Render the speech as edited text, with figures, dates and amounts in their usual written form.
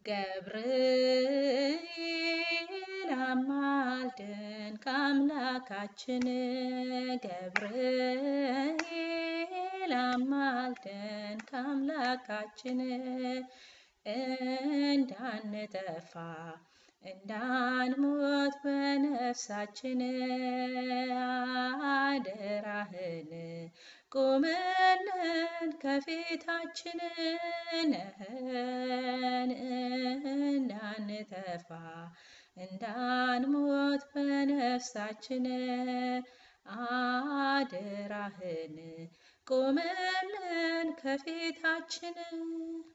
ገብርኤል አማልደን ከአምላካችን ገብርኤል አማልደን ከአምላካችን እንዳንጠፋ እንዳንሞት በነፍሳችን አደራህን ቁምልን ከፊታችን ነህን እንዳንጠፋ እንዳንሞት በነፍሳችን አደራህን ቁምልን ከፊታችን